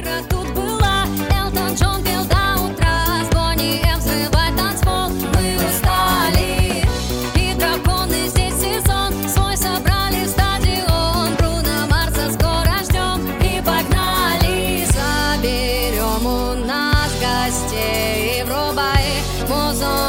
Шакира тут была, Элтон Джон пел до утра, с Бонни М взрывает танцпол. Мы устали, и драконы здесь сезон свой собрали в стадион. Бруно Марса скоро ждем и погнали. Заберем у нас гостей, врубай музон.